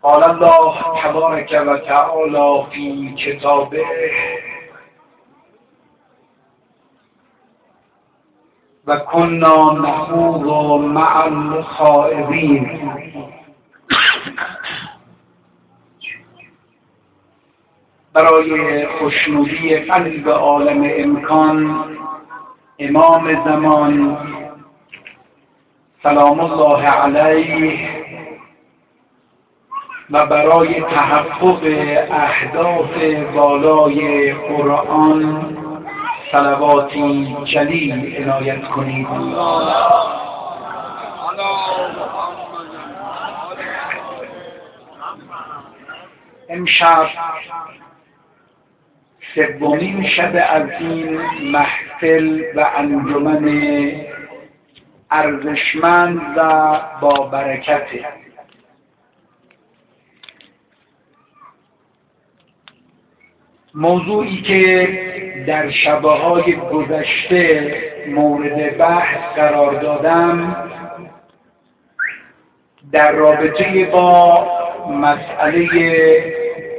قال الله تبارک و تعالی فی کتابه و کنا نخوض مع الخائضین. برای خوشنودی قلب عالم امکان امام زمان سلام الله علیه و برای تحقق اهداف بالای قرآن صلواتی جلیل عنایت کنید. امشب سومین شب از این محفل و انجمن ارزشمند و با برکت. موضوعی که در شبهای گذشته مورد بحث قرار دادم در رابطه با مسئله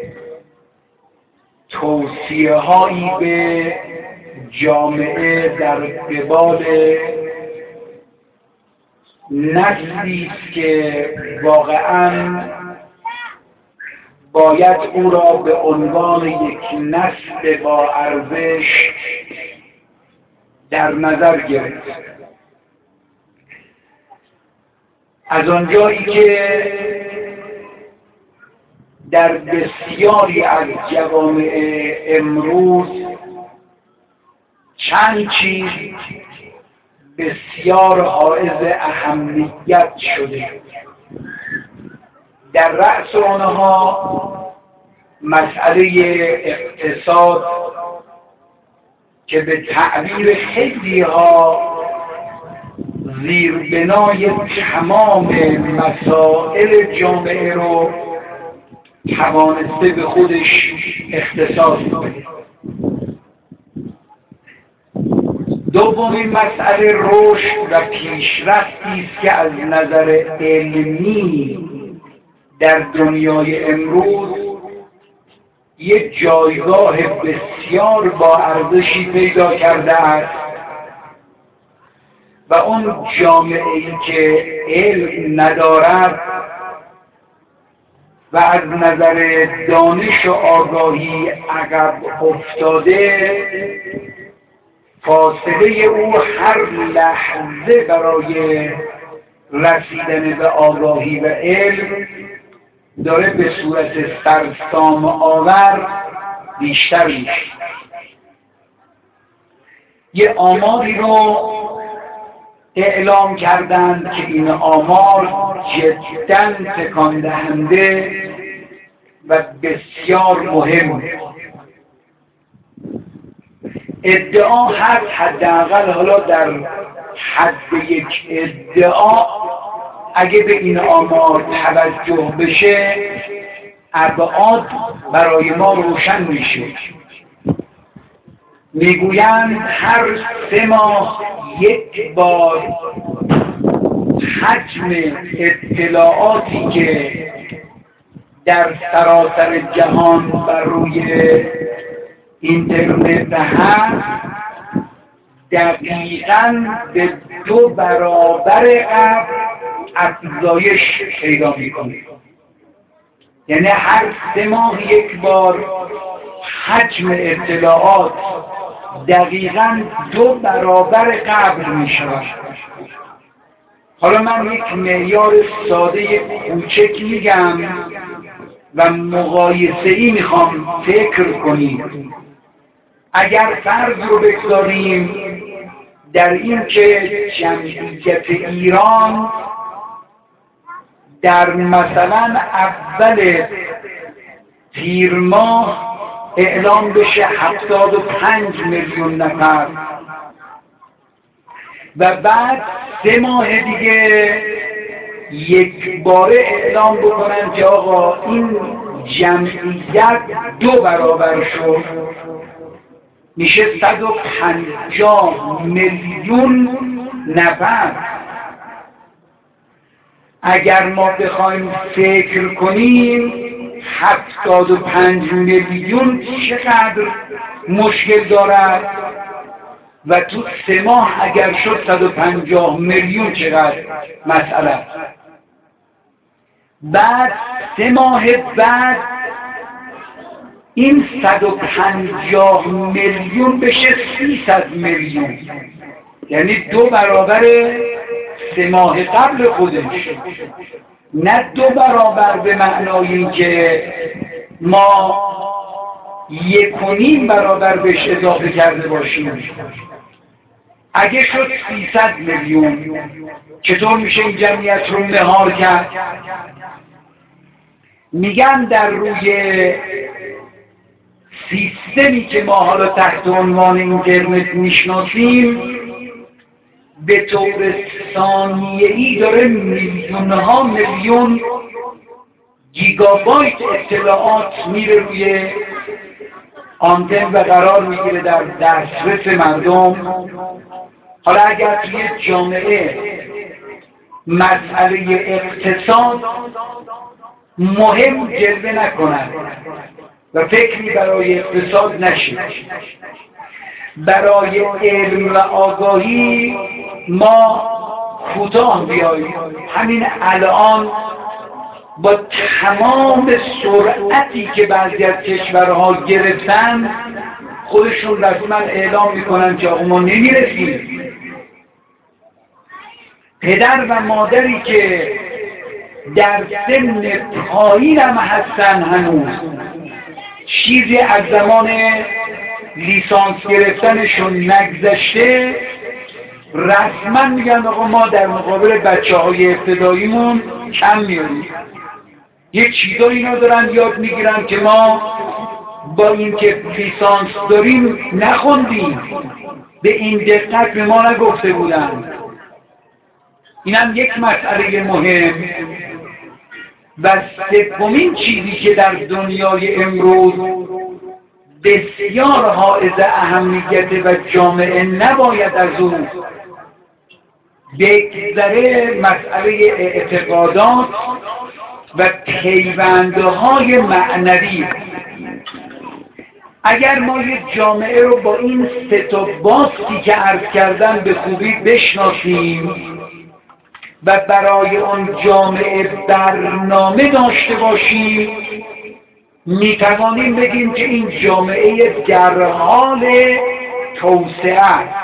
توصیه هایی به جامعه در قبال نسلی است که واقعاً باید او را به عنوان یک نسل با ارزش در نظر گرفت. از آنجایی که در بسیاری از جوامع امروز چند چیز بسیار حائز اهمیت شده، در رأس آنها مسئله اقتصاد که به تعبیر خیلی ها زیربنای تمام مسائل جامعه رو توانسته به خودش اختصاص بده. دومین مسئله رشد و پیشرفتی است که از نظر علمی در دنیای امروز یک جایگاه بسیار با ارزشی پیدا کرده است و اون جامعه‌ای که علم ندارد و از نظر دانش و آگاهی عقب افتاده، فاصله او هر لحظه برای رسیدن به آگاهی و علم داره به صورت سرسام آور بیشتر میشه. یه آماری رو اعلام کردند که این آمار جداً تکان دهنده و بسیار مهم. ادعا هست، حداقل حالا در حد یک ادعا اگه به این آمار توجه بشه ابعاد برای ما روشن میشه. میگویند هر 3 ماه یک بار حجم اطلاعاتی که در سراسر جهان بر روی اینترنت هست دقیقاً به 2 برابر قبل افزایش پیدا میکنه. یعنی هر 3 ماه یک بار حجم اطلاعات دقیقاً 2 برابر قبل میشود. حالا من یک معیار ساده کوچک میگم و مقایسه‌ای میخوام فکر کنید. اگر فرض رو بگذاریم در این که جمعیت ایران در مثلا اول تیر ماه اعلام بشه 75 میلیون نفر و بعد 3 ماه دیگه یک باره اعلام بکنن که آقا این جمعیت 2 برابر شد، میشه 150 میلیون نفر. اگر ما بخوایم فکر کنیم 75 میلیون چقدر مشکل دارد و تو 3 ماه اگر شد 150 میلیون چقدر مسئله. بعد 3 ماه بعد این 150 میلیون بشه 300 میلیون، یعنی 2 برابر 3 ماه قبل خودش، نه 2 برابر به معنای اینکه ما 1.5 برابر بهش اضافه کرده باشیم. اگه شد 300 میلیون چطور میشه این جمعیت رو مهار کرد؟ میگن در روی سیستمی که ما حالا تحت عنوان اینترنت میشناسیم به طور ثانیه‌ای داره میلیون‌ها میلیون گیگابایت اطلاعات میره روی آنتن و قرار میگیره در دسترس مردم. حالا اگر توی جامعه مسئله اقتصاد مهم جلوه نکنند و فکری برای اقتصاد نشه، برای علم و آگاهی ما کوتاه بیاییم. همین الان با تمام سرعتی که بعضی از کشورها گرفتن خودشون رسما اعلام میکنن که آقا ما نمیرسیم. پدر و مادری که در سن پایین هم هستن هنوز چیزی از زمان لیسانس گرفتنشون نگذشته رسما میگن آقا ما در مقابل بچه‌های ابتداییمون کم میاریم. یه چیزا اینا دارن یاد میگیرن که ما با این که لیسانس داریم نخوندیم، به این دقت به ما نگفته بودن. اینم یک مسئله مهم. و سومین چیزی که در دنیای امروز بسیار حائز اهمیت و جامعه نباید از اون بگذره مسئله اعتقادات و پیوندهای معنوی. اگر ما یک جامعه رو با این 3 تا باستی که عرض کردم به خوبی بشناسیم و برای اون جامعه برنامه داشته باشیم میتوانیم بگیم که این جامعه در حال توسعه است.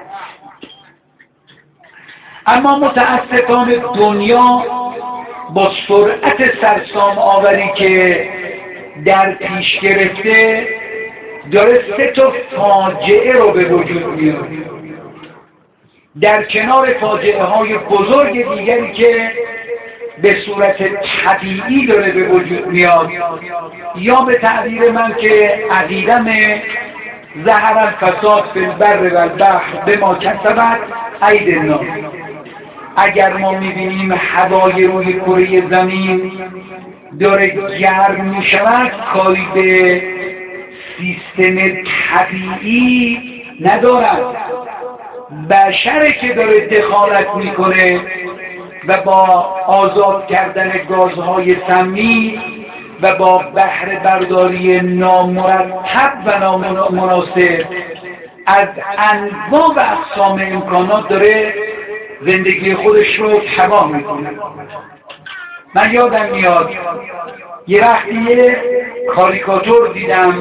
اما متاسفانه دنیا با سرعت سرسام آوری که در پیش گرفته داره 3 تا فاجعه رو به وجود میاره، در کنار فاجعه های بزرگ دیگری که به صورت طبیعی داره به وجود میاد، یا به تعبیر من که عقیدم ظهر الفساد فی البر و البحر بما کسبت ایدی الناس. اگر ما میبینیم هوای روی کره زمین داره گرم میشود، کاری به سیستم طبیعی ندارد، بشره که داره دخالت میکنه و با آزاد کردن گازهای سمی و با بهره برداری نامرتب و نامناسب از انواع و اقسام امکانات داره زندگی خودش رو تباه میکنه. من یادم میاد یه وقتی یه کاریکاتور دیدم،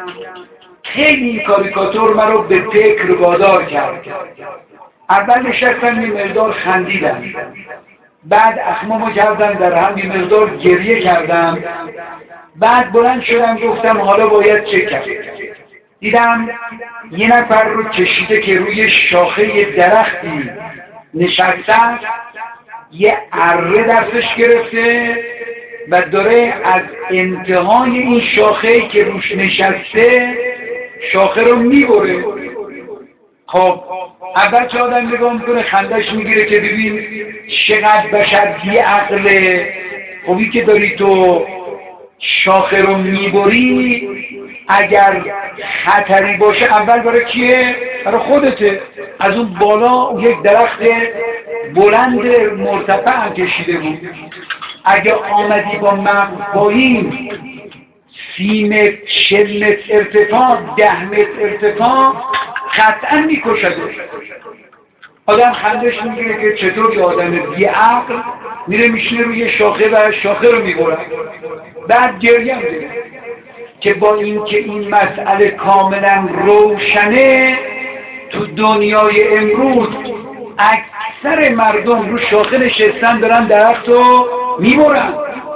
خیلی این کاریکاتور من رو به فکر وادار کرد. اول نشستم یه مقدار خندیدم، بعد اخمامو کردم در هم یه مقدار گریه کردم، بعد بلند شدم گفتم حالا باید چه کرد. دیدم یه نفر رو کشیده که روی شاخه درختی نشسته، یه اره دستش گرفته و داره از انتهای این شاخه‌ای که روش نشسته شاخه رو میبره. خب اول چه آدم نگاه میکنه خندش میگیره که ببین چقدر بشر بی عقله. خبی که داری تو شاخه رو میبری، اگر خطری باشه اول برای کیه؟ برای خودته. از اون بالا یک درخت بلند مرتفع هم کشیده بود. اگه آمدی با مغز پایین 30 متر 40 متر ارتفاع 10 متر ارتفاع قطعا میکشده. آدم خندش میگیره که چطور یه آدم بی عقل میره میشینه روی شاخه و شاخه رو میبره. بعد گریه میده که با این که این مسئله کاملا روشنه، تو دنیای امروز اکثر مردم رو شاخه نشستن دارن درخت رو میبرن.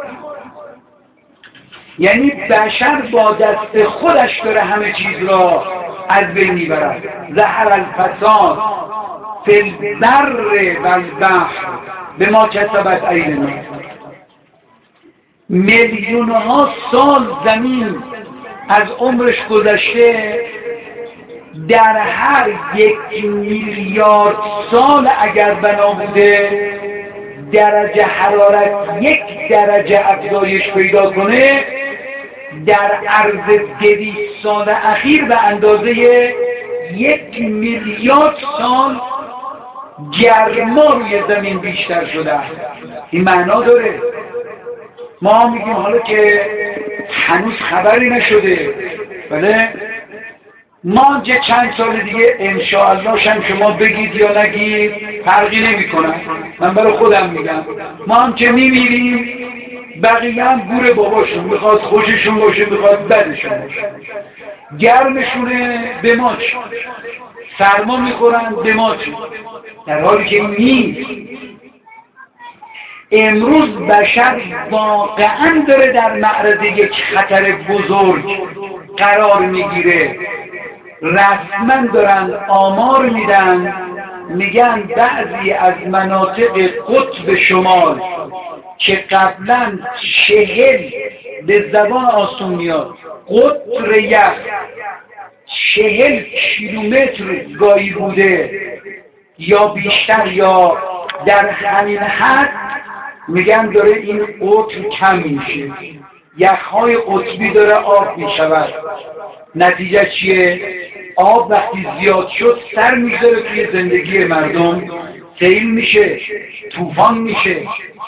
یعنی بشر با دست خودش داره همه چیز را از بین میبرد. ظهر الفساد فی البر والبحر بما کسبت ایدی الناس. میلیون ها سال زمین از عمرش گذشته، در هر 1 میلیارد سال اگر بنا بوده درجه حرارت 1 درجه افزایش پیدا کنه، در عرض 200 سال اخیر به اندازه 1 میلیارد سال گرما روی زمین بیشتر شده. این معنا داره. ما میگیم حالا که هنوز خبری نشده، بله ما چند سال دیگه انشاءالله شما بگید یا نگید فرقی نمی کنن. من برای خودم میگم ما هم که میمیریم بقیه هم گور باباشون، میخواد خوششون باشه میخواد بدشون باشه. گرمشونه به ما چی، سرما میخورن به ما چی، در حالی که این نیست. امروز بشر واقعا داره در معرض یک خطر بزرگ قرار میگیره. رسما دارن آمار میدن، میگن بعضی از مناطق قطب شمال که قبلا 40 به زبان آسون میاد قطر یخ 40 کیلومتر گاهی بوده یا بیشتر یا در همین حد، میگن داره این قطر کم میشه، یخهای قطبی داره آب میشود. نتیجه چیه؟ آب وقتی زیاد شد سر میذاره توی زندگی مردم، سیل میشه، طوفان میشه.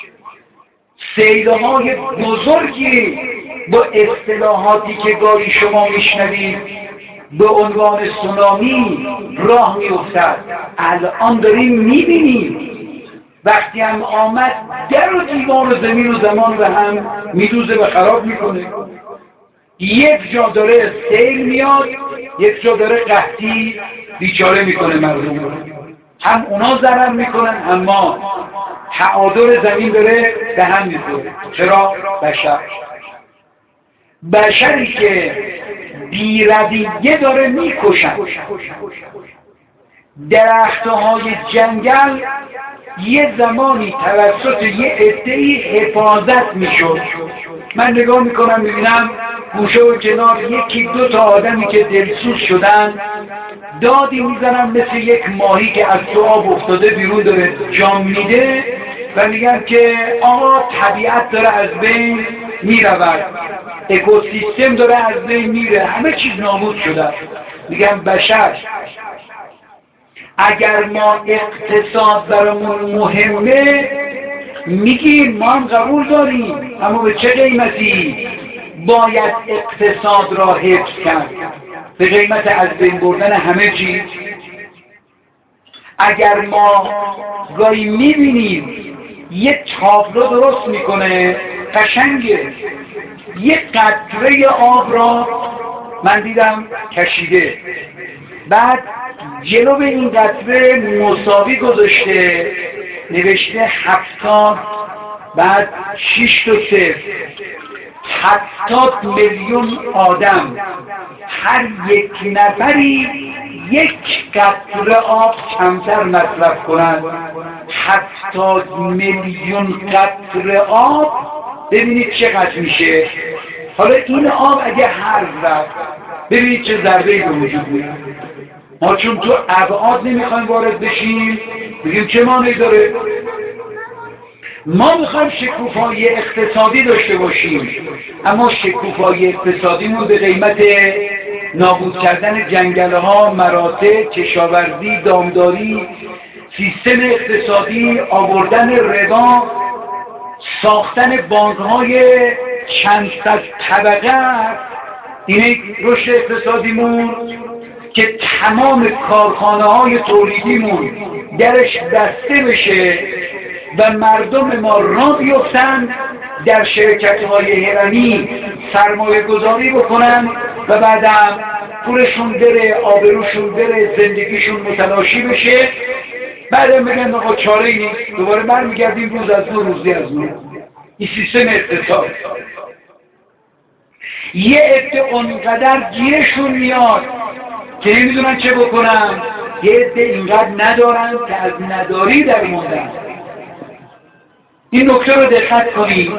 سیل‌های بزرگی با اصطلاحاتی که گاهی شما میشنوید به عنوان سونامی راه میافتد. الان داریم میبینیم وقتی هم آمد در و دیوار و زمین و زمان و هم میدوزه و خراب میکنه. یک جا داره سیل میاد، یک جا داره قحطی بیچاره میکنه مردم رو. هم اونا ضرر میکنن هم ما. تعادل زمین داره به هم میخوره. چرا؟ بشری که بی‌رویه داره میکشن. درختهای جنگل یه زمانی توسط یه عده‌ای حفاظت میشد. من نگاه میکنم میبینم گوشه و کنار 1-2 تا آدمی که دلسوز شدن دادی میزنن مثل یک ماهی که از تو آب افتاده بیرون داره جام میده و میگن که آقا طبیعت داره از بین میرود، اکوسیستم داره از بین میره، همه چیز نابود شده. میگن بشر اگر ما اقتصاد برامون مهمه میگیم ما هم قبول داریم، اما به چه قیمتی باید اقتصاد را حفظ کرد؟ به قیمت از بین بردن همه چیز. اگر ما گاهی میبینیم یه تابلو درست میکنه قشنگه، یه قطره آب را من دیدم کشیده، بعد جلو به این قطره مساوی گذاشته نوشته 70، بعد 6 تا 0، 70 میلیون آدم هر یک نفری 1 قطره آب کمتر مصرف کنند. 70 میلیون قطره آب ببینید چقدر میشه. حالا این آب اگه حرف رفت ببینید چه ضربه‌ای به وجود میاد. ما چون تو ابعاد نمیخوایم وارد بشیم بگیم چه معنی داره. ما میخوایم شکوفایی اقتصادی داشته باشیم، اما شکوفایی اقتصادیمون به قیمت نابود کردن جنگل‌ها، مراتع، کشاورزی، دامداری، سیستم اقتصادی، آوردن ربا، ساختن بانک‌های چند صد طبقه است. اینه رشد اقتصادیمون که تمام کارخانه‌های تولیدیمون درش بسته بشه و مردم ما را بیفتن در شرکت‌های هرمی سرمایه گذاری بکنن و بعدم پولشون بره، آبروشون بره، زندگیشون متلاشی بشه، بعدم بگن آقا چاره‌ای نیست، دوباره برمیگردیم روز از نو روزی از نو. این سیستم اقتصاد. یه عده اونقدر گیرشون میاد که نمیدونن چه بکنن، یه عده اینقدر ندارن که از نداری در موندن. این نکته رو دقت کنید.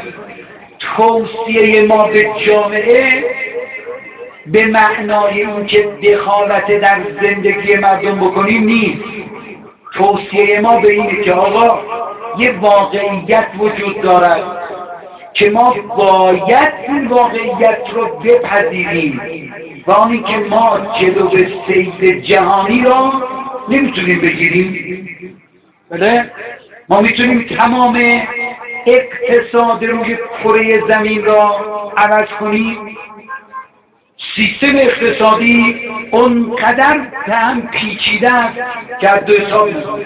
توصیه ما به جامعه به معنای این که دخالت در زندگی مردم بکنیم نیست. توصیه ما به اینه که آقا یه واقعیت وجود دارد که ما باید این واقعیت رو بپذیریم و آنی که ما جلوی سیل جهانی را نمیتونیم بگیریم. بله؟ ما میتونیم تمام اقتصاد روی کره زمین را عوض کنیم. سیستم اقتصادی اونقدر هم پیچیده است که از دو حساب نیست.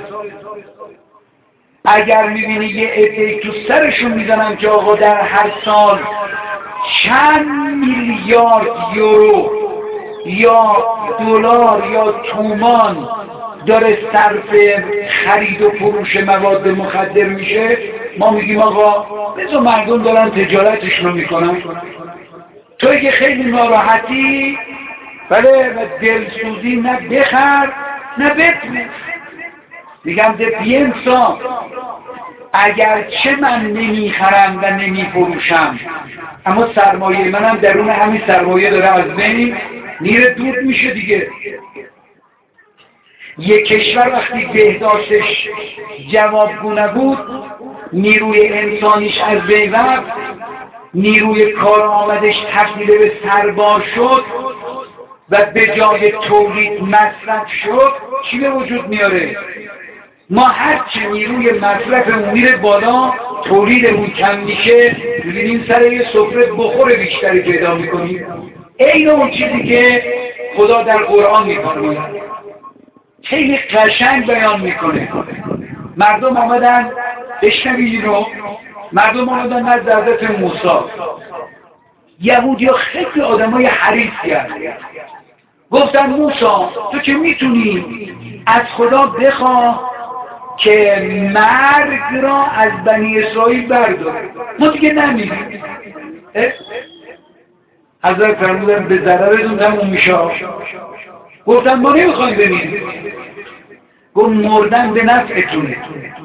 اگر میبینی یه عده تو سرشون میزنن که آقا در هر سال چند میلیارد یورو یا دلار یا تومان داره صرف خرید و فروش مواد مخدر میشه، ما میگیم آقا بذار مردم دارن تجارتشون رو میکنن، توی که خیلی ناراحتی بله و دلسوزی نه بخر نه بفروش. میگم ده پیانسا اگرچه من نمیخرم و نمیفروشم اما سرمایه منم درون همین سرمایه داره از بین میره دود میشه دیگه. یک کشور وقتی بهداشتش جوابگو نبود، نیروی انسانیش از بین رفت، نیروی کار آمدش تبدیل به سربار شد و به جای تولید مصرف شد، چی به وجود میاره؟ ما هرچی نیروی مصرفمون میره بالا، تولیدمون کم میشه، ببینیم سر یه سفره بخور بیشتری پیدا میکنیم. این اون چیزی که خدا در قرآن میکنه خیلی قشنگ بیان میکنه. مردم آمدن بشنوید رو، مردم آمدن نزد حضرت موسی. یهودی ها خیلی آدمای حریصی هستند. گفتن موسی تو که میتونی از خدا بخواه که مرگ را از بنی اسرائیل برداره، ما دیگه نمیدیم. حضرت فرمودن به ضررتون تموم میشه. گفتن ما نمیخوایم بمیریم. گفت مردن به نفعتونه.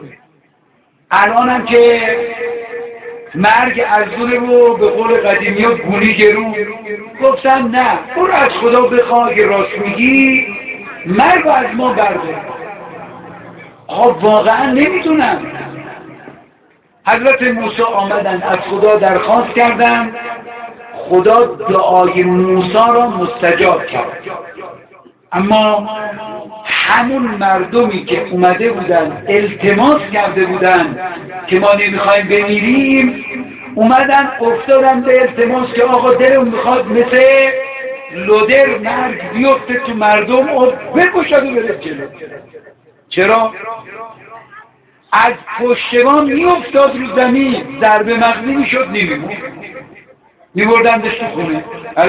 الانم که مرگ از دور رو به قول قدیمی ها گونی گرون. گفتن نه برو از خدا بخواه که راست میگی مرگ از ما برداره. واقعا نمیدونم. حضرت موسی آمدن از خدا درخواست کردن، خدا دعای موسی را مستجاب کرد. اما همون مردمی که اومده بودن التماس کرده بودن که ما نمیخوایم بمیریم، اومدن افتادن به التماس که آقا دلم میخواد مثل لودر مرگ بیفته تو مردم و بکشد و بره جلو. چرا؟ از پشتوان میافتاد رو زمین، ضربه مغزی میشد، نمیمون، میبردندش تو خونه.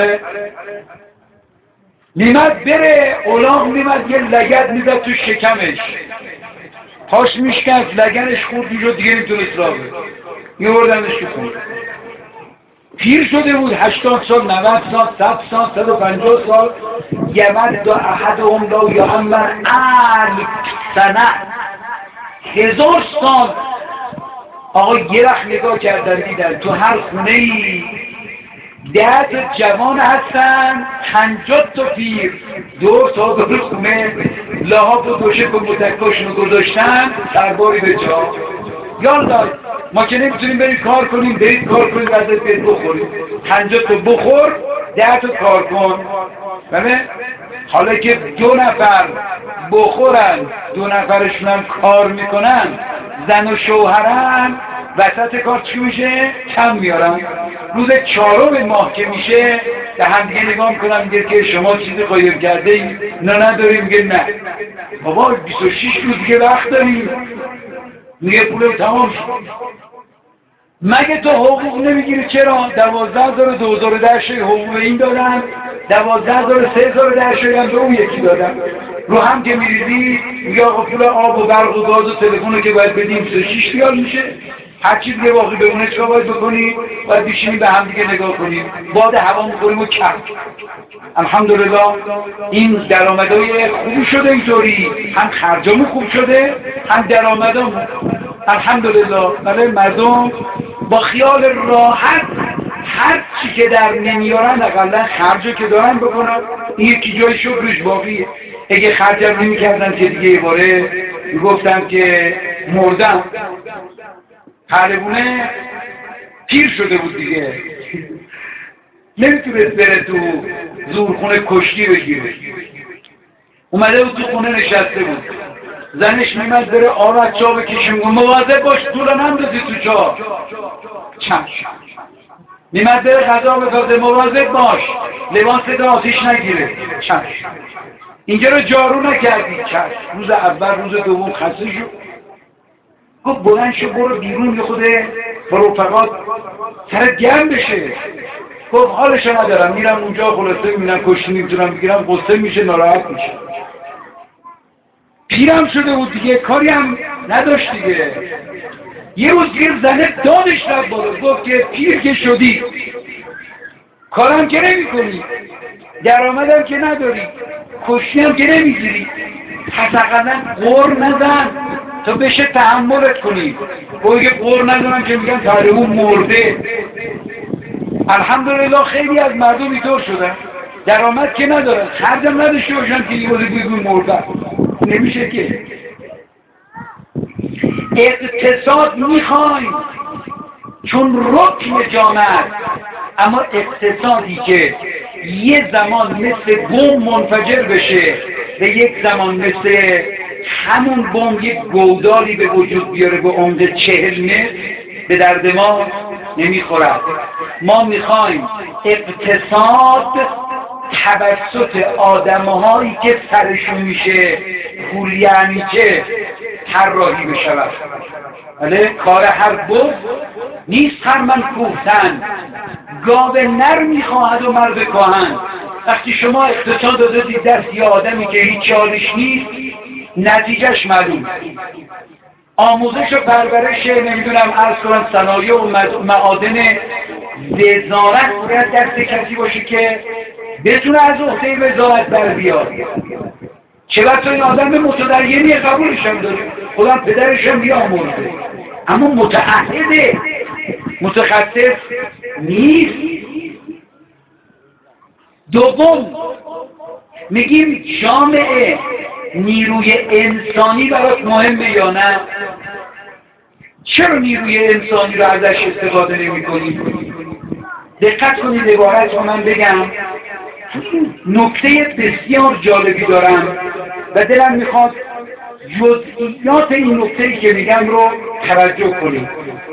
میمد بره اولاغ، میمد یه لگد میزد تو شکمش، پاش میشکست، لگنش خورد میشد دیگه نمیتونست راه بره، میبردندش تو خونه. پیر شده بود، 80 سال، 90 سال، 100 سال، 150 سال. یمد دا احدهم لا یعمر 1000 سنه، 1000 سال. آقا یه وقت نگاه کردن دیدن تو هر خونه ای 10 تا جوان هستن، 50 تا پیر، دور تا دور خونه لحاف و دوشک و متکاشون گذاشتن، سرباری به جا. یالا ما که نمیتونیم بریم کار کنیم، برید کار کنیم، ازت برید بخوریم. 50 تا بخور، 10 تا کار کن. بله حالا که 2 نفر بخورن 2 نفرشون هم کار میکنن زن و شوهرن وسط کار چی میشه؟ کم میارن. روز 4 ماه که میشه به هم دیگه نگاه میکنم میگه که شما چیزی قایم کرده ای؟ نه نداریم. میگه نه بابا 26 روز دیگه وقت داریم. میگه پول تمام شد. مگه تو حقوق نمیگیری؟ چرا؟ 12,000 2010 حقوق این دادن، 12,000 3010 هم به اون یکی دادن. رو هم که میریزی میگه آقا پول آب و برق و گاز و تلفن که باید بدیم 26 ریال میشه. هر چیز دیگه باقی بمونه چیکار باید بکنی؟ باید بشینیم به هم دیگه نگاه کنیم، باد هوا می‌خوریم و کم. الحمدلله این درآمدهای خوب شده، اینطوری هم خرجمون خوب شده هم درآمدمون الحمدلله. برای مردم با خیال راحت هر چی که در نمیارن اقلا خرجو که دارن بکنن. این یکی جای شکرش باقیه. اگه خرجم نمی‌کردن که دیگه باره میگفتن که مردم. پهلوونه پیر شده بود دیگه، نمیتونست بره تو زورخونه کشتی بگیره. اومده بود تو خونه نشسته بود، زنش میمد بره آب از چا بکشیم، مواظب باش دور نندازی تو چا. چشم. میمد بره غذا بسازه، مواظب باش لباس آتیش نگیره. چشم. اینجا رو جارو نکردی. چشم. روز اول روز دوم خسته شد، گفت بلند شو برو بیرون یه خود با رفقات سرت گرم بشه. گفت حالش ندارم، میرم اونجا خلاصه میبینم کشتی نمیتونم بگیرم، غصه میشه ناراحت میشه. پیرم شده بود دیگه، کاری هم نداشت دیگه. یه روز یه زنه دادش رفت بالا، گفت که پیر که شدی کارم که نمی کنی، درآمدم که نداری، کشتی هم که نمیگیری، پس اقلا غر نزن تا بشه تحملت کنی. بگه غر نزنم که میگن تاریخون مرده. الحمدلله خیلی از مردم اینطور شدن، درآمد که ندارن، خرجم نداشته باشن که یه بگوی مرده. نمیشه که. اقتصاد میخوایم چون رکن جامعه، اما اقتصادی که یه زمان مثل بمب منفجر بشه و یک زمان مثل همون بمب یک گودالی به وجود بیاره به عمق 40 متر، به درد ما نمیخورد. ما میخوایم اقتصاد توسط آدمهایی که سرشون میشه پول یعنی که طراحی بشود. بله کار هر بز نیست خرمن کوفتن، گاو نر میخواهد و مرد کهن. وقتی شما اقتصاد دادی دست یه آدمی که هیچ چالش نیست، نتیجهش معلوم. آموزش و پرورش نمیدونم عرض کنم صنایع و معادن وزارت باید دست کسی باشه که بتونه از عهده وزارت بر بیاد. چه وقت این آدم متدینی قبولش هم داره، خودم پدرش هم بیامرده، اما متعهده، متخصص نیست. دوم میگیم جامعه نیروی انسانی برات مهمه یا نه؟ چرا نیروی انسانی رو ازش استفاده نمی کنی؟ دقت کنید عبارت رو من بگم، نکته بسیار جالبی دارم و دلم میخواد جزئیات این نکته‌ای که میگم رو توجه کنید.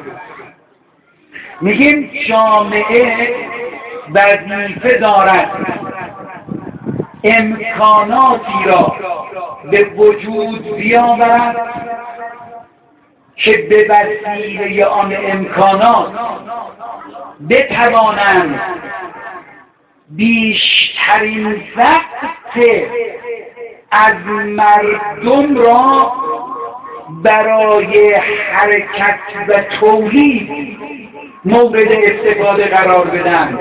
میگیم جامعه وظیفه دارد امکاناتی را به وجود بیاورد که به وسیله آن امکانات بتوانند بیشترین وقت از مردم را برای حرکت و تولید مورد استفاده قرار بدن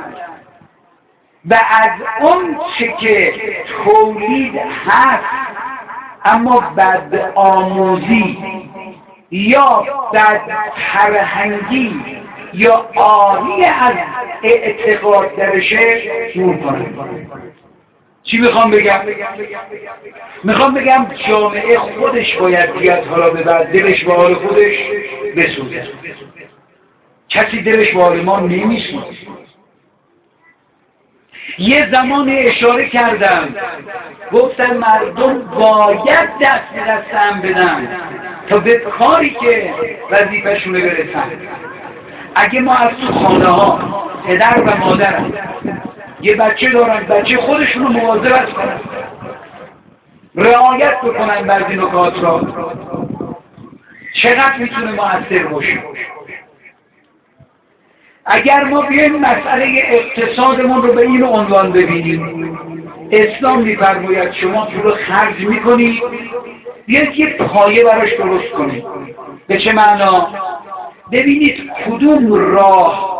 و از اون چه که تولید هست اما بد آموزی یا بد فرهنگی یا عاری از اعتقاد درشه دور کنه. چی میخوام بگم؟ میخوام بگم جامعه خودش باید بیاد حالا به بعد دلش به حال خودش بسوزه. کسی دلش به حال ما نمیسوزه. یه زمان اشاره کردم گفتم مردم باید دست به دست هم بدن تا به کاری که وظیفه‌شونه برسن. اگه ما از تو خانه ها پدر و مادر یه بچه دارن، بچه خودشونو مواظبت کنن، رعایت بکنن بعضی نکات را، چقدر میتونه مؤثر باشه. اگر ما بیایم مسئله اقتصادمون رو به این عنوان ببینیم، اسلام می‌فرماید شما پول رو خرج می‌کنید، بیاید یه پایه براش درست کنید. به چه معنا؟ ببینید کدوم راه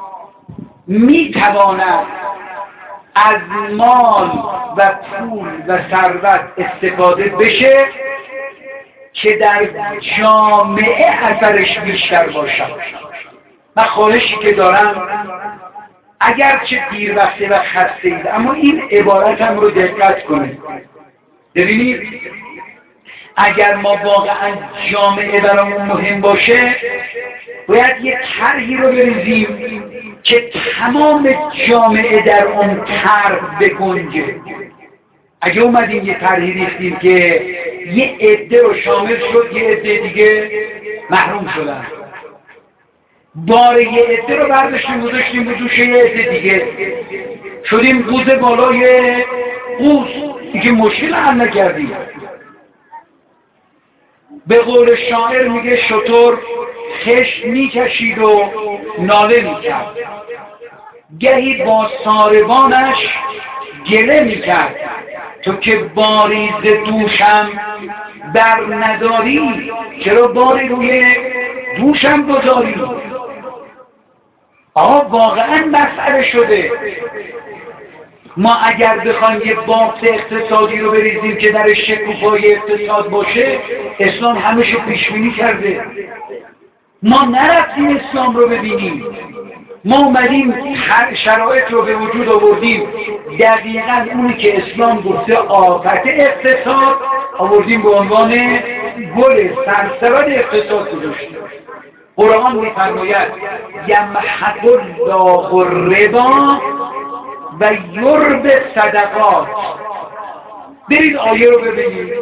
میتواند از مال و پول و ثروت استفاده بشه که در جامعه اثرش بیشتر باشه. من خواهشی که دارم، اگرچه دیر وقته و خسته اید، اما این عبارتم رو دقت کنید. ببینید اگر ما واقعا جامعه برامون مهم باشه، باید یک طرحی رو بریزیم که تمام جامعه در اون طرح بگنجه. اگه اومدیم یه طرحی ریختیم که یه عده رو شامل شد، یه عده دیگه محروم شدن، بار یه عده رو برداشتیم گذاشتیم به دوش یه عده دیگه، شدیم قوز بالای قوز، دیگه مشکل حل نکردیم. به قول شاعر میگه شتر خشت میکشید و ناله میکرد، گهی با ساربانش گله میکرد، تو که باری ز دوشم بر نداری، چرا باری روی دوشم گذاری؟ واقعا مسئله شده. ما اگر بخوایم یه بافت اقتصادی رو بریزیم که درش شکوفای اقتصاد باشه، اسلام همشو پیشبینی کرده. ما نرفتیم اسلام رو ببینیم، ما اومدیم شرایط رو به وجود آوردیم، دقیقاً اونی که اسلام گفته آفت اقتصاد آوردیم به عنوان گل سرسبد اقتصاد گذاشتیم. قرآن می‌فرماید یمحق الله الربا و یربی الصدقات. برید آیه رو ببینید.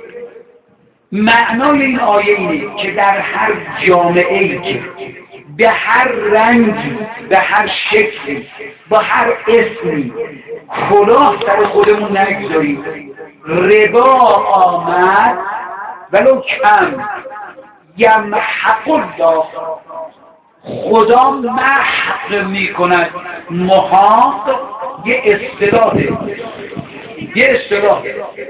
معنای این آیه اینه که در هر جامعه‌ای که به هر رنگی، به هر شکلی، با هر اسمی کلاه سر خودمون نگذاریم، ربا آمد ولو کم، یمحق الله، خدا محق میکند. محاق یه اصطلاحه، یه اصطلاح.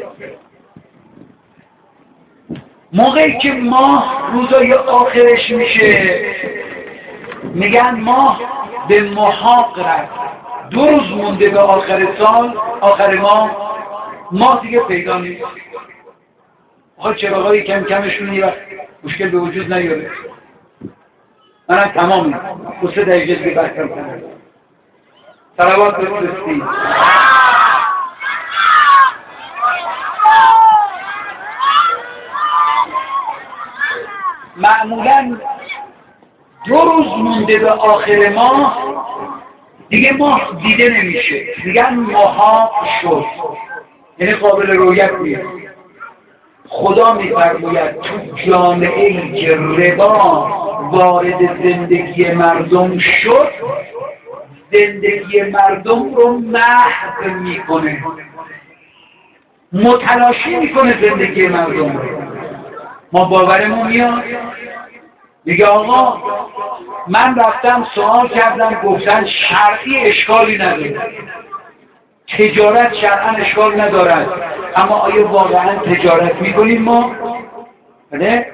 موقعی که ماه روزای آخرش میشه میگن ماه به محاق رفت، 2 روز مونده به آخر سال، آخر ماه دیگه پیدا نیست. چراغایی کم کمشون یه وقت مشکل به وجود نیاره. منم تمامی 3 دقیقه دیگه بحثم کنم. صلوات بفرستید. معمولاً 2 روز مونده به آخر ماه دیگه ماه دیده نمیشه، میگن محاق شد، یعنی قابل رؤیت نیست. خدا میفرماید تو جامعه‌ای که ربا وارد زندگی مردم شد، زندگی مردم رو محو میکنه، متلاشی میکنه زندگی مردم رو. ما باورمون میاد، میگه آقا من رفتم سوال کردم، گفتن شرعی اشکالی نداره، تجارت شرعا اشکال ندارد، اما آیا واقعا تجارت میکنیم ما؟ نه؟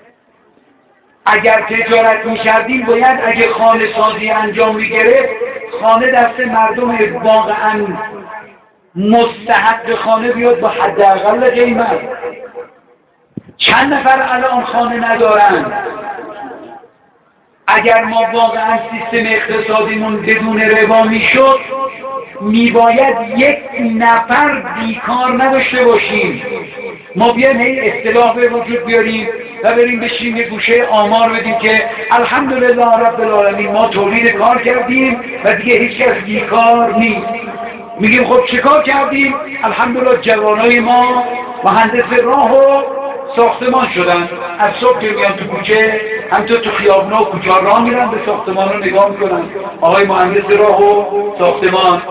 اگر تجارت میکردیم باید اگه خانه سازی انجام میگرفت، خانه دست مردم واقعا مستحق خانه بیاد با حداقل قیمت. چند نفر الان خانه ندارن؟ اگر ما واقعا سیستم اقتصادیمون بدون ربا میشد، میباید 1 نفر بیکار نداشته باشیم. ما بیایم هی اصطلاح به وجود بیاریم و بریم بشیم یه گوشه آمار بدیم که الحمدلله رب العالمین ما تولید کار کردیم و دیگه هیچ کس بیکار نیست. میگیم خب چیکار کردیم؟ الحمدلله جوانای ما مهندس راه و ساختمان شدن. از صبح که میان تو کوچه همینطور تو خیابونا و کوچه راه میرن، به ساختمان رو نگاه میکنن، آقای مهندس راه و ساختمان.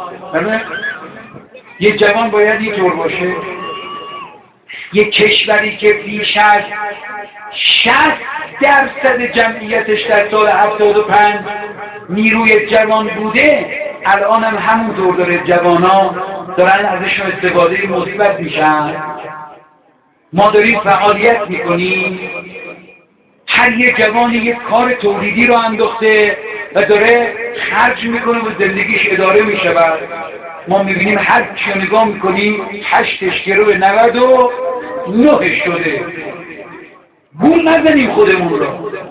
یک جوان باید اینطور باشه. یک کشوری که بیش از 60% جمعیتش در سال 75 نیروی جوان بوده، الان هم همونطور داره، جوانا دارن ازشون استفاده مثبت میشن. ما داریم فعالیت میکنیم، هر یک جوانی یک کار تولیدی رو انداخته و داره خرج میکنه و زندگیش اداره میشود. ما میبینیم هر چی نگاه میکنیم 8 گرو به 99 شده. گول نزنیم خودمون رو،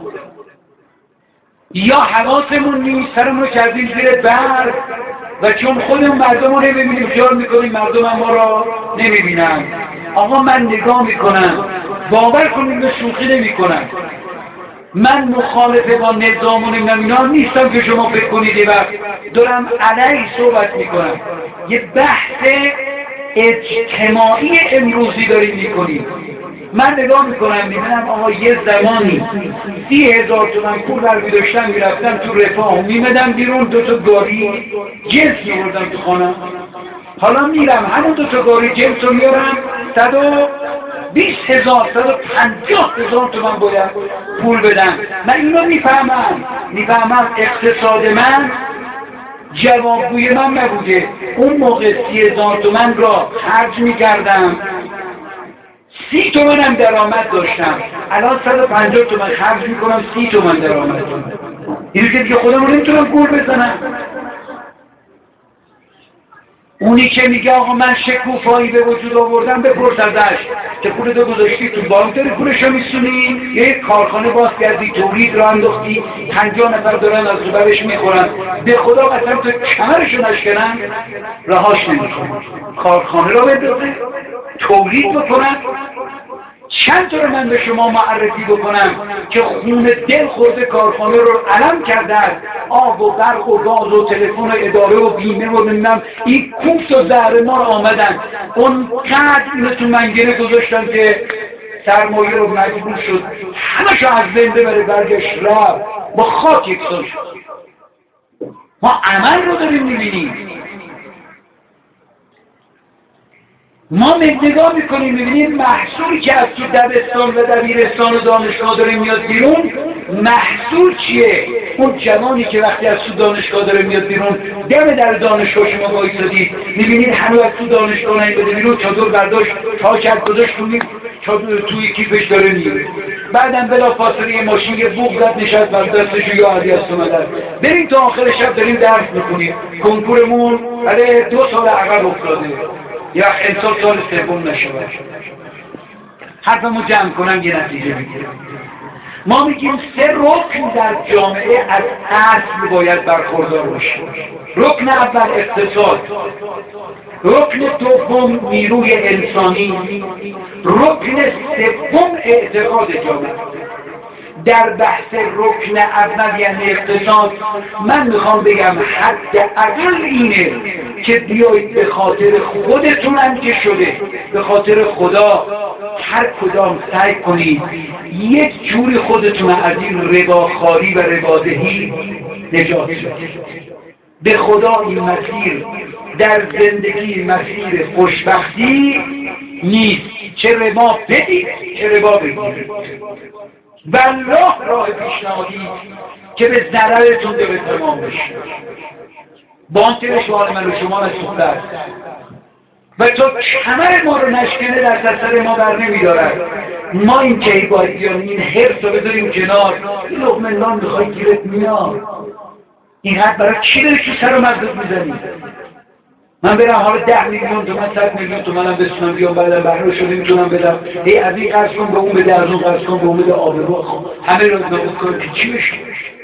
یا حواسمون نیست، سرمون رو کردیم زیر برگ و چون خودمون مردم رو نمیبینیم خیال میکنیم مردم هم ما رو نمیبینن. آقا من نگاه میکنم، باور کنیم به شوخی نمیکنم، من مخالف با نظام و اینا نیستم که شما فکر کنید یه وقت دارم علیه صحبت میکنم. یه بحث اجتماعی امروزی داریم میکنیم. من نگاه میکنم میبینم آقا یه زمانی 30,000 تومان پول برمی داشتم میرفتم تو رفاه میمدم بیرون 2 گاری جنس میبردم تو خانم. حالا میرم همون 2 گاری جنس رو میارم 120,000 150,000 تومان باید پول بدم. من اینو میفهمم اقتصاد من جوابگوی من نبوده. اون موقع 30,000 تومان را خرج میکردم، 30 تومن هم درآمد داشتم، الان 150 تومن خرج میکنم 30 تومن درآمد. اینو که دیگه خودم رو نمیتونم گول بزنم. اونی که میگه آقا من شکوفایی به وجود آوردم بپرس ازش که پولتو گذاشتی تو بانک داری پولشو میسونی، یک کارخانه باز کردی تولید رو انداختی 50 نفر دارن از زبرش میخورن، به خدا قسم تو کمرشو نشکنن رهاش نمیکنن. کارخانه رو بندازه تولید بکنن. چند تا من به شما معرفی بکنم که خون دل خورده کارخانه رو علم کردن، آب و برق و گاز و تلفن و اداره و بیمه و نمیدونم این کوفت و زهر ما رو آمدن اون قدر اینو تو منگنه گذاشتن که سرمایه رو مجبور شد همشو از زنده بره برگشت رفت با خاک یکسان شد. ما عمل رو داریم میبینیم. ما نگاه میکنیم میبینیم محصولی که از تو دبستان و دبیرستان و دانشگاه داره میاد بیرون، محصول چیه؟ اون جوانی که وقتی از تو دانشگاه داره میاد بیرون، دم در دانشگاه شما وایسادید میبینید هنوز از تو دانشگاه نیومده بیرون، چادر برداشت تا کرد گذاشت توی کیفش داره میره. بعدم بلافاصله یه ماشین یه بوق زد نشست بر دستش یا علی از اومدن. بریم تا آخر شب داریم درس میکنیم، کنکورمون برای 2 سال عقب افتاده یا امسال سال 3 نشده. حرفمو جمع کنم یه نتیجه بگیرم. ما میگیم 3 رکن در جامعه از اصل باید برخوردار باشه. رکن اول اقتصاد، رکن دوم نیروی انسانی، رکن سوم اعتقاد جامعه. در بحث رکن اول یعنی اقتصاد من میخوام بگم حداقل اینه که بیایید به خاطر خودتونم که شده به خاطر خدا هر کدام سعی کنید یک جوری خودتون از این رباخواری و ربادهی نجات بدید. به خدا این مسیر در زندگی مسیر خوشبختی نیست، چه ربا بدید چه ربا بگیرید. والله راه پیشنهادی که به ضررتون به تمام بشه. بانک شمال من و شما نسوخته است و تو کمر ما رو نشکنه در سر ما بر نمیدارد. ما این که باید بیانیم این حرص رو بذاریم کنار. این لقمه نان میخوای گیرت میاد، این حد برای چی داری تو سر و مغزت میزنی؟ من برم حالا 10 میلیون تومان 100 میلیون تومانم بسونم بیام بعدم بهره شده میتونم بدم، از این قرض کن به اون بده، از اون قرض کن به اون بده، آبرو همه رو نابود کنم که چی بشه؟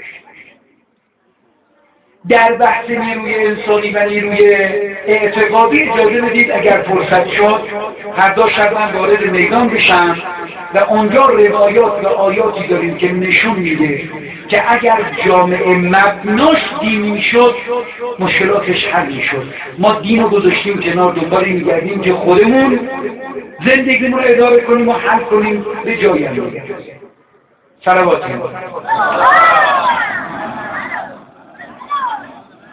در بحث نیروی انسانی و نیروی اعتقادی اجازه بدید اگر فرصت شد هر 2 شب من وارد میدان بشم و اونجا روایات و آیاتی داریم که نشون میده که اگر جامعه مبناش دین میشد مشکلاتش حل میشد. ما دین رو گذاشتیم کنار، دنبال میگردیم که خودمون زندگیمون رو اداره کنیم و حل کنیم به جایی هم. صلوات